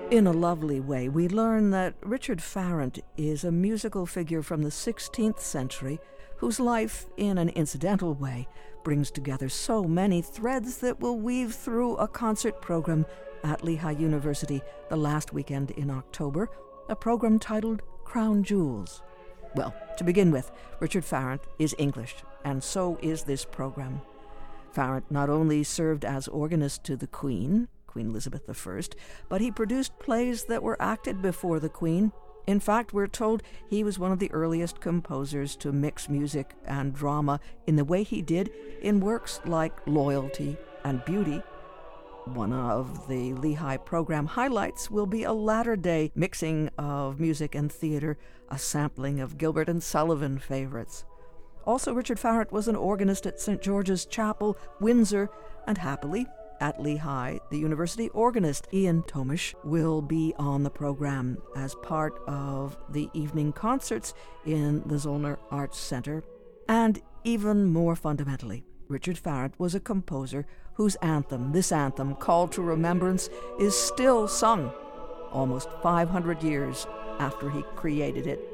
In a lovely way, we learn that Richard Farrant is a musical figure from the 16th century whose life, in an incidental way, brings together so many threads that will weave through a concert program at Lehigh University the last weekend in October, a program titled Crown Jewels. Well, to begin with, Richard Farrant is English, and so is this program. Farrant not only served as organist to the Queen Elizabeth I, but he produced plays that were acted before the Queen. In fact, we're told he was one of the earliest composers to mix music and drama in the way he did in works like Loyalty and Beauty. One of the Lehigh program highlights will be a latter-day mixing of music and theater, a sampling of Gilbert and Sullivan favorites. Also, Richard Farrant was an organist at St. George's Chapel, Windsor, and happily, at Lehigh, the university organist Ian Tomish will be on the program as part of the evening concerts in the Zollner Arts Center. And even more fundamentally, Richard Farrant was a composer whose anthem, this anthem, Call to Remembrance, is still sung almost 500 years after he created it.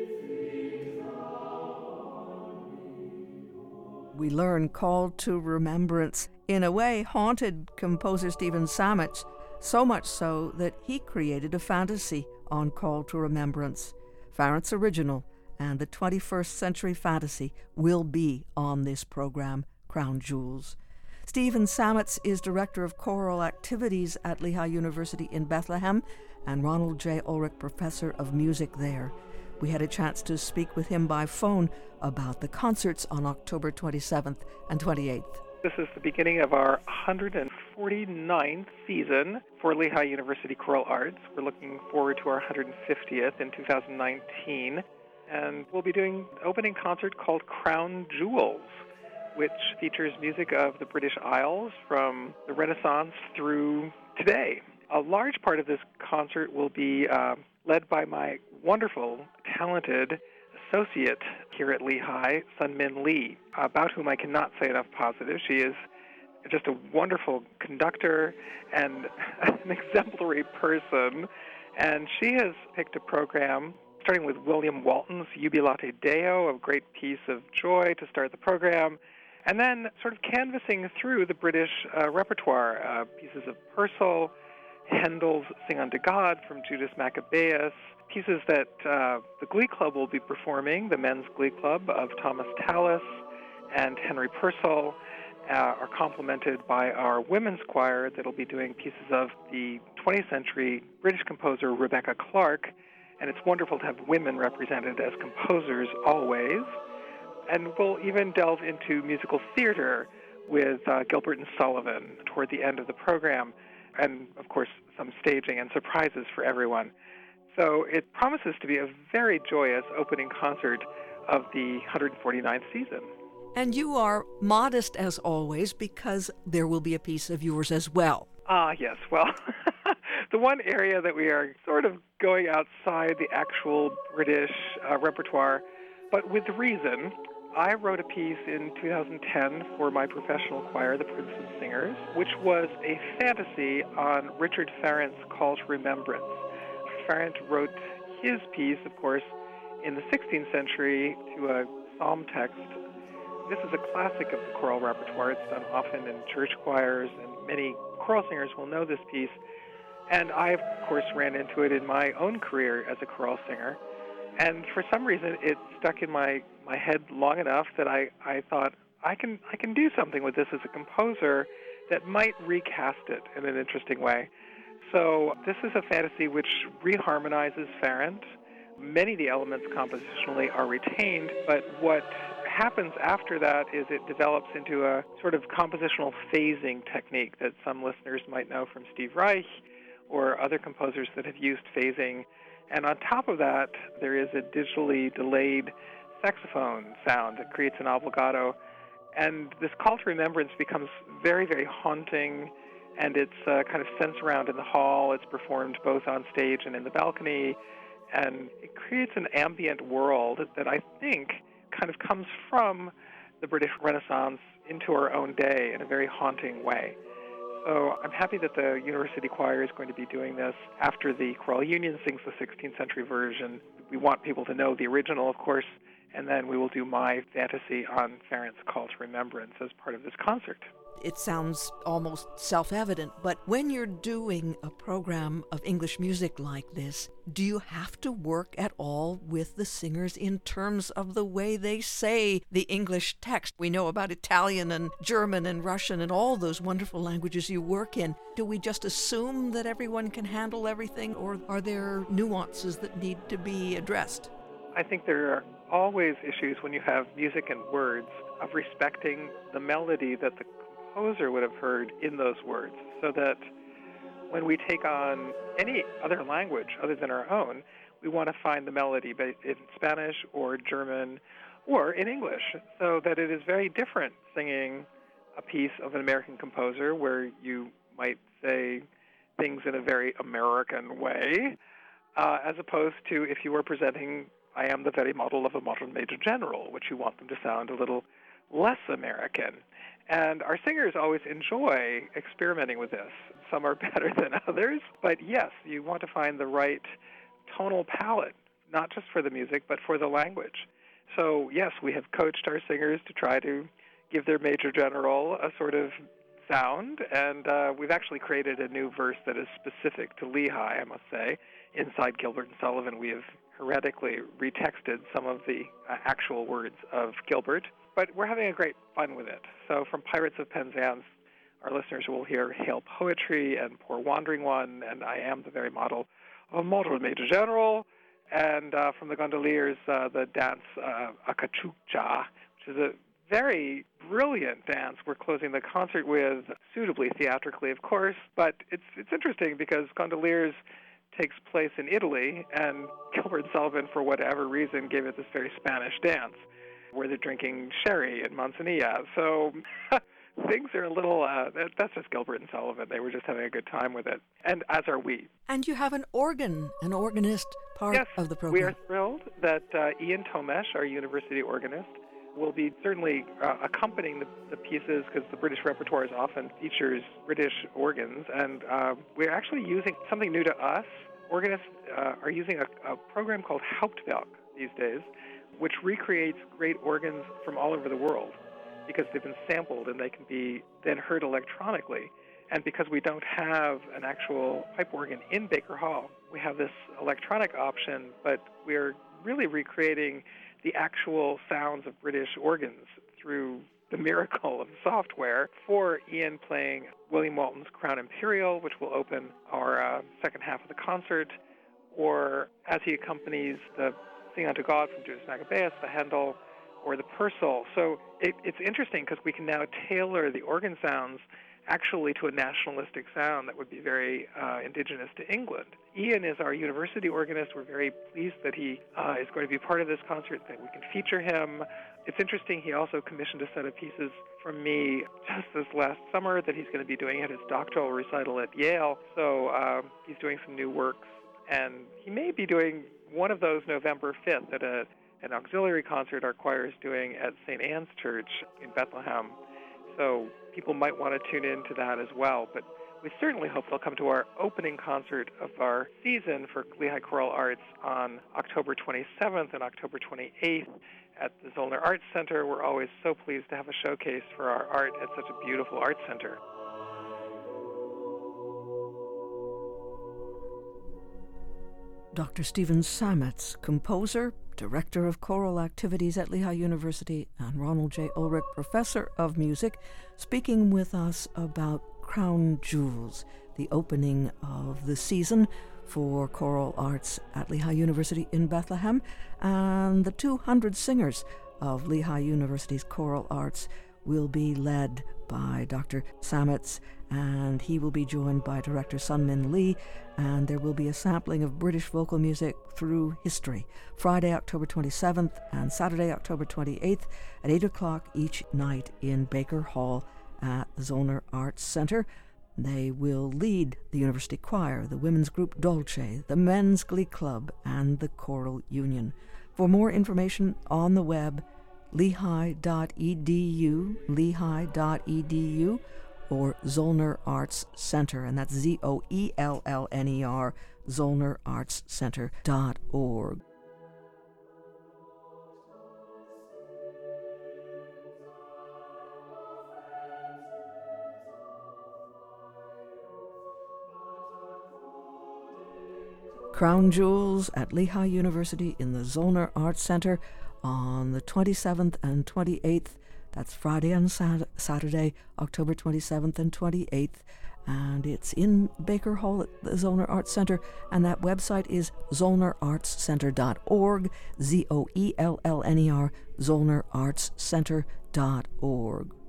We learn Call to Remembrance, in a way, haunted composer Stephen Sametz, so much so that he created a fantasy on Call to Remembrance. Farrant's original and the 21st century fantasy will be on this program, Crown Jewels. Stephen Sametz is Director of Choral Activities at Lehigh University in Bethlehem and Ronald J. Ulrich Professor of Music there. We had a chance to speak with him by phone about the concerts on October 27th and 28th. This is the beginning of our 149th season for Lehigh University Choral Arts. We're looking forward to our 150th in 2019. And we'll be doing an opening concert called Crown Jewels, which features music of the British Isles from the Renaissance through today. A large part of this concert will be led by my wonderful, talented associate here at Lehigh, Sunmin Lee, about whom I cannot say enough positive. She is just a wonderful conductor and an exemplary person. And she has picked a program starting with William Walton's Jubilate Deo, a great piece of joy to start the program, and then sort of canvassing through the British repertoire, pieces of Purcell, Handel's Sing Unto God from Judas Maccabeus, pieces that the Glee Club will be performing, the Men's Glee Club of Thomas Tallis and Henry Purcell, are complemented by our women's choir that will be doing pieces of the 20th century British composer Rebecca Clark, and it's wonderful to have women represented as composers always. And we'll even delve into musical theater with Gilbert and Sullivan toward the end of the program, and, of course, some staging and surprises for everyone. So it promises to be a very joyous opening concert of the 149th season. And you are modest as always because there will be a piece of yours as well. Yes. Well, the one area that we are sort of going outside the actual British repertoire, but with reason. I wrote a piece in 2010 for my professional choir, the Princeton Singers, which was a fantasy on Richard Farrant's Call to Remembrance. Farrant wrote his piece, of course, in the 16th century to a psalm text. This is a classic of the choral repertoire. It's done often in church choirs, and many choral singers will know this piece. And I, of course, ran into it in my own career as a choral singer. And for some reason, it stuck in my head long enough that I thought, I can do something with this as a composer that might recast it in an interesting way. So this is a fantasy which reharmonizes Farrant. Many of the elements compositionally are retained, but what happens after that is it develops into a sort of compositional phasing technique that some listeners might know from Steve Reich or other composers that have used phasing. And on top of that, there is a digitally delayed saxophone sound that creates an obligato. And this call to remembrance becomes very, very haunting, and it's kind of sense around in the hall. It's performed both on stage and in the balcony, and it creates an ambient world that I think kind of comes from the British Renaissance into our own day in a very haunting way. So I'm happy that the University Choir is going to be doing this after the Choral Union sings the 16th century version. We want people to know the original, of course, and then we will do my fantasy on Farrant's Call to Remembrance as part of this concert. It sounds almost self-evident, but when you're doing a program of English music like this, do you have to work at all with the singers in terms of the way they say the English text? We know about Italian and German and Russian and all those wonderful languages you work in. Do we just assume that everyone can handle everything, or are there nuances that need to be addressed? I think there are always issues when you have music and words of respecting the melody that the composer would have heard in those words, so that when we take on any other language other than our own, we want to find the melody in Spanish or German or in English, so that it is very different singing a piece of an American composer where you might say things in a very American way, as opposed to if you were presenting I am the very model of a modern major general, which you want them to sound a little less American. And our singers always enjoy experimenting with this. Some are better than others, but yes, you want to find the right tonal palette, not just for the music, but for the language. So yes, we have coached our singers to try to give their major general a sort of sound, and we've actually created a new verse that is specific to Lehigh, I must say. Inside Gilbert and Sullivan, we have heretically retexted some of the actual words of Gilbert, but we're having a great fun with it. So from Pirates of Penzance, our listeners will hear Hail Poetry and Poor Wandering One, and I am the very model of a modern major general, and from the Gondoliers, the dance Acachukcha, which is a very brilliant dance we're closing the concert with, suitably theatrically, of course, but it's interesting because Gondoliers takes place in Italy, and Gilbert and Sullivan, for whatever reason, gave it this very Spanish dance, where they're drinking sherry in Manzanilla. So things are a little, that's just Gilbert and Sullivan. They were just having a good time with it, and as are we. And you have an organist part of the program. We are thrilled that Ian Tomesh, our university organist, will be certainly accompanying the pieces, because the British repertoire often features British organs, and we're actually using something new to us. Organists are using a program called Hauptwerk these days, which recreates great organs from all over the world, because they've been sampled and they can be then heard electronically. And because we don't have an actual pipe organ in Baker Hall, we have this electronic option, but we're really recreating the actual sounds of British organs through the miracle of software, for Ian playing William Walton's Crown Imperial, which will open our second half of the concert, or as he accompanies the Sing Unto God from Judas Maccabeus, the Handel, or the Purcell. So it's interesting because we can now tailor the organ sounds actually to a nationalistic sound that would be very indigenous to England. Ian is our university organist. We're very pleased that he is going to be part of this concert, that we can feature him. It's interesting, he also commissioned a set of pieces from me just this last summer that he's going to be doing at his doctoral recital at Yale. So he's doing some new works, and he may be doing one of those November 5th at an auxiliary concert our choir is doing at St. Anne's Church in Bethlehem. So people might want to tune in to that as well. But we certainly hope they'll come to our opening concert of our season for Lehigh Choral Arts on October 27th and October 28th at the Zollner Arts Center. We're always so pleased to have a showcase for our art at such a beautiful art center. Dr. Stephen Sametz, composer, director of choral activities at Lehigh University, and Ronald J. Ulrich, professor of music, speaking with us about Crown Jewels, the opening of the season for choral arts at Lehigh University in Bethlehem, and the 200 singers of Lehigh University's choral arts will be led by Dr. Sametz, and he will be joined by director Sunmin Lee, and there will be a sampling of British vocal music through history, Friday, October 27th and Saturday, October 28th at 8 o'clock each night in Baker Hall at the Zollner Arts Center. They will lead the University Choir, the women's group Dolce, the men's glee club, and the choral union. For more information on the web, lehigh.edu, or Zollner Arts Center, and that's ZOELLNER, ZollnerArtsCenter.org. Crown Jewels at Lehigh University in the Zollner Arts Center on the 27th and 28th. That's Friday and Saturday, October 27th and 28th. And it's in Baker Hall at the Zollner Arts Center. And that website is ZollnerArtsCenter.org, ZOELLNER, ZollnerArtsCenter.org.